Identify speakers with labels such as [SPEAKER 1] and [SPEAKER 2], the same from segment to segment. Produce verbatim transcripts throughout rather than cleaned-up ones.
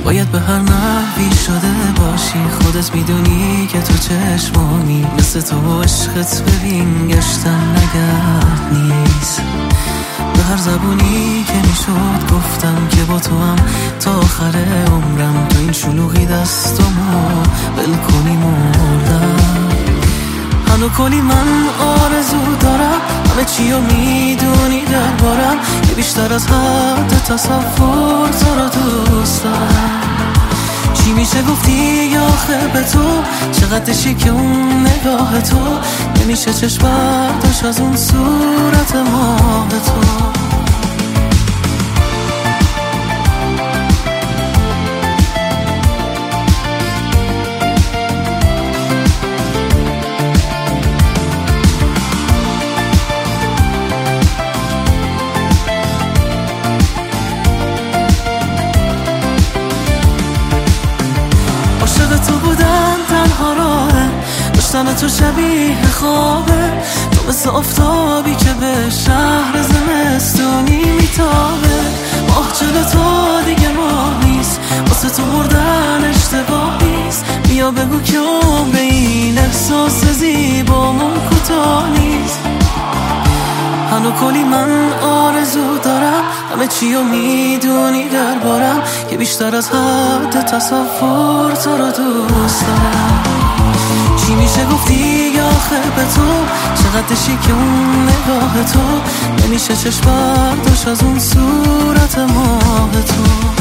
[SPEAKER 1] باید به هر نحوی شده باشی. خودت میدونی که تو چشمانی مثل تو عشقت ببین گشتن نگرد نیست. به هر زبونی که میشد گفتم که با تو هم تا آخر عمرم، تو این شلوغی دستمو ول کنی مردم. هنو کلی من آرزو دارم، همه چی رو میدونی دربارم، که بیشتر از حد تصور تو رو دوست دارم. چی میشه گفتی یا آخه به تو، چقدر شیکه اون نگاه تو، نمیشه چشم برداشت از اون صورت ماه تو. تو بودن تنها راهه، داشتن تو شبیه خوابه، تو مثل آفتابی که به شهر زمستونی میتابه. ماه جلو تو دیگه ماه نیست، واسه تو مردن اشتباه نیست. بیا بگو که عمر این احساس زیبامون کوتاه نیست. هنو کلی من آرزو دارم، همه چی رو میدونی دربارم، که بیشتر از حد تصور تو رو دوست دارم. چی میشه گفتی یا آخه به تو، چقدر شیکه اون نگاه تو، نمیشه چشم برداشت از اون صورت ماه تو.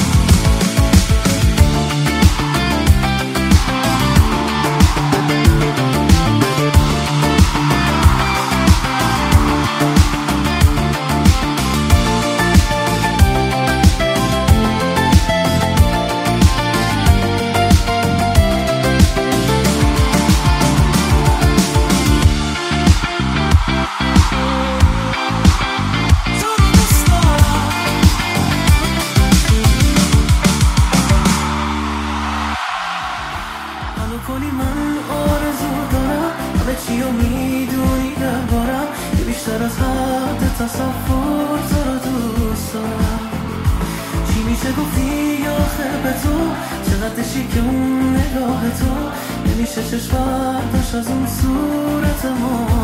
[SPEAKER 1] کلی من آرزو دارم، همه چی رو میدونی دربارم، که بیشتر از حد تصور تو رو دوست دارم. چی میشه گفتی یا آخه به تو، چقدر شیکه اون نگاه تو، نمیشه چشم برداشت از اون صورت ما